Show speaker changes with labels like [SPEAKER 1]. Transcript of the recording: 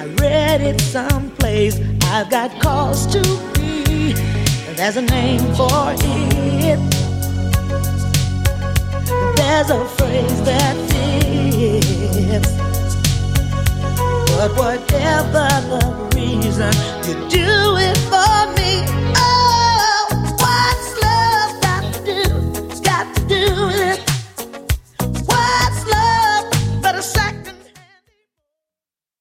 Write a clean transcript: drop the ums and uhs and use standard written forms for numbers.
[SPEAKER 1] I read it someplace. I've got cause to be. There's a name for it. There's a phrase that fits. But whatever the reason, you do it for me.